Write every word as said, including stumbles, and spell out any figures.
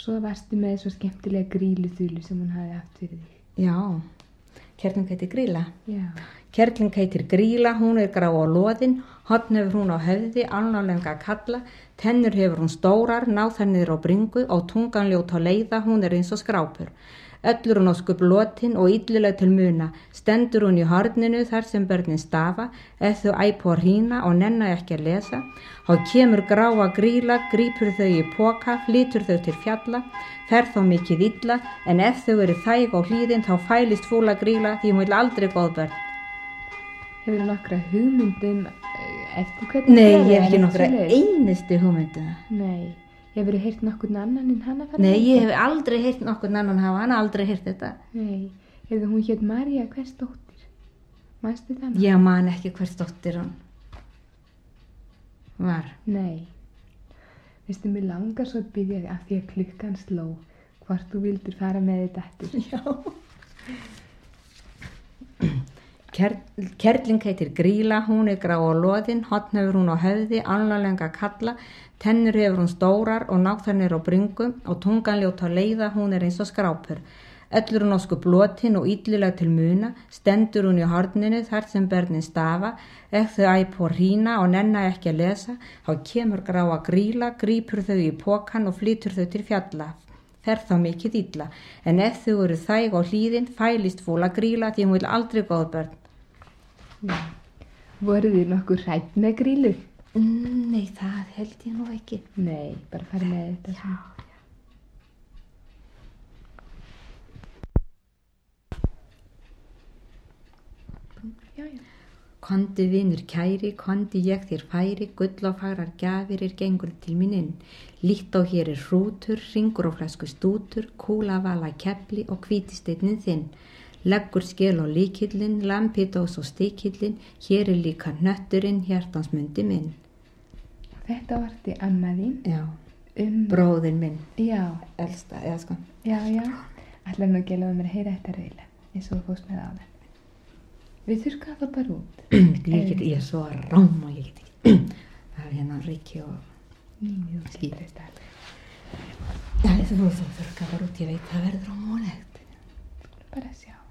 Svo varstu með svo skemmtilega gríluþulu sem hún hafði haft fyrir þig. Já, kerling heitir Grýla. Já. Kerling heitir Grýla, hún er grá á loðin, horn hefur hún á höfði, alnálega kalla, tennur hefur hún stórar, náð þær niður á bringu, á tungan ljót á leiða, hún er eins og skrápur. Öllur hún óskup lotin og illuleg til muna, stendur hún í horninu þar sem börnin stafa, ef þau æpa og hrína og nenna ekki að lesa, þá kemur gráa Grýla, grípur þau í poka, flytur þau til fjalla, fer þá mikið illa, en ef þau eru þæg á hlýðin þá fælist fúla Grýla því hún vil aldrei góð börn. Hefur nokkra hugmyndum eftir hvernig? Nei, ég hef ekki nokkra einustu hugmyndu. Nei. Hefur þið heyrt nokkurn annan en hann að fara? Nei, ég hef aldrei heyrt nokkurn annan hafa, hann aldrei heyrt þetta. Nei, hefur hún hétt María hvers dóttir? Manstu það? Ég man ekki hvers dóttir hún var. Nei, veistu, mig langar svo að byrja að því að klukkan sló, hvort þú vildur fara með þetta eftir. Já. Ker, kerling heitir Grýla, hún er grá á loðin, horn hefur hún á höfði, alnálega kalla, tennur hefur hún stórar og náð þær niður á bringu, á tungan ljót á leiða, hún er eins og skrápur. Öllur hún óskup lotin og illuleg til muna, stendur hún í horninu þar sem börnin stafa, ef þau æpa og hrína og nenna ekki að lesa, þá kemur gráa Grýla, grípur þau í pokan og flytur þau til fjalla. Fer þá mikið illa, en ef þau eru þæg á hlýðin, fælist fúla Grýla því hún vil aldrei góð börn. Já. Voru þið nokkuð hrædd með Grýlu? Mm, nei, það held ég nú ekki. Nei, bara fara með þetta. Já, já. Já, já. Kondi vinur kæri, kondi ég þér færi, gull og fagrar gjafir er gengur til mín inn. Líkt á hér er hrútur, hringur og flesku stútur, kúla vala kepli og hvítisteinnin þinn. Leggur skel og líkillin, lampidós og stíkillin, hér er líka hnötturinn, hjartansmundi minn. Þetta varti amma þín. Já, um... bróðin minn. Já. Elsta, eða sko. Já, já. Ætlar nú ekki alveg mér að heyra þetta rauðlega, eins og þú fórst með á það. Við þurrkaðum það bara út. Ég get, ég er svo rám og ég get ekki. Það er hérna Rikki og Ními og Ský. Skýrist alveg. Já, þú þurrkaðum bara út, ég veit það verður ómúlegt. Bara sjá.